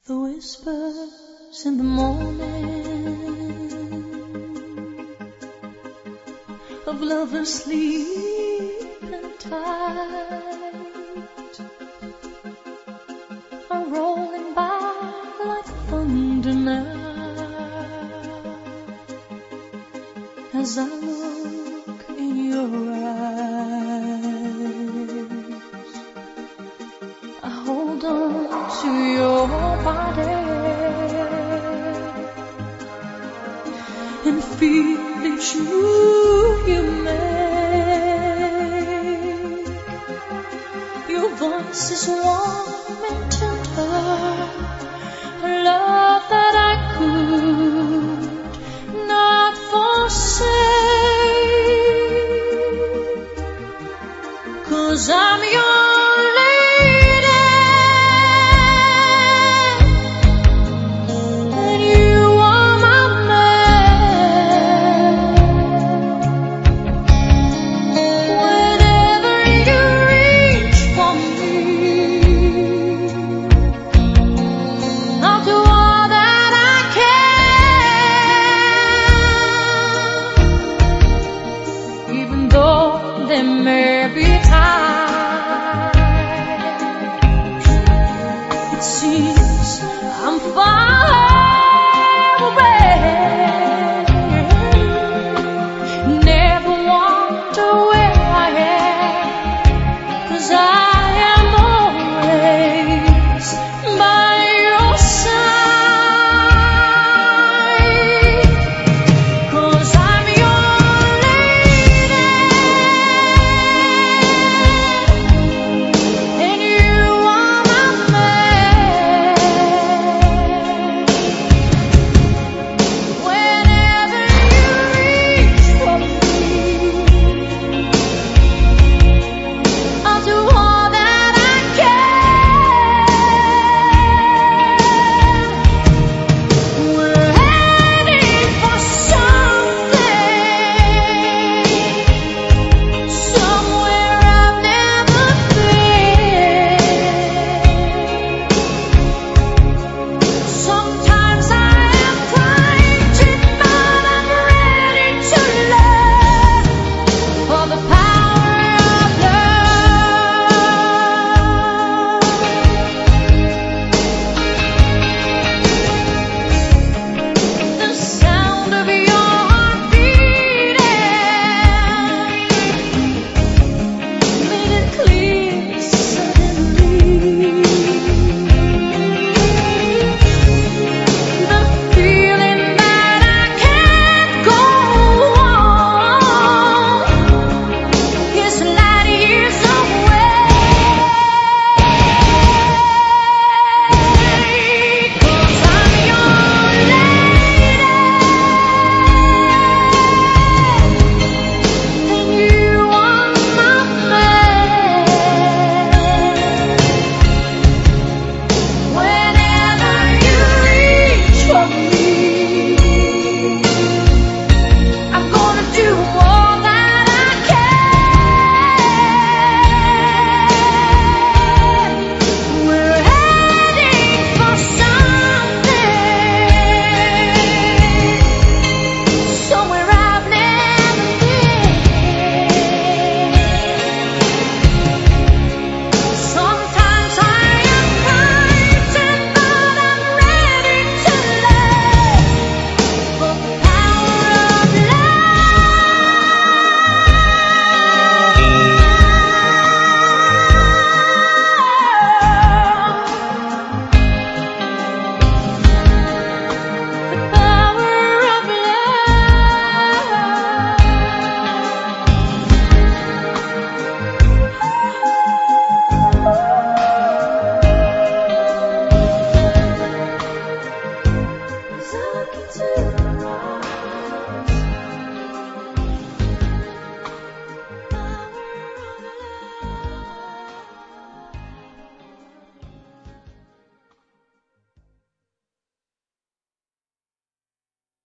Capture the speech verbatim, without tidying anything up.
The whispers in the morning of lovers sleeping tight are rolling by like thunder now as I look in your eyes. I hold on to your body and feel each move you make. Your voice is warm and tender, a love that I could not forsake, 'cause I'm your there may be times it seems I'm far away.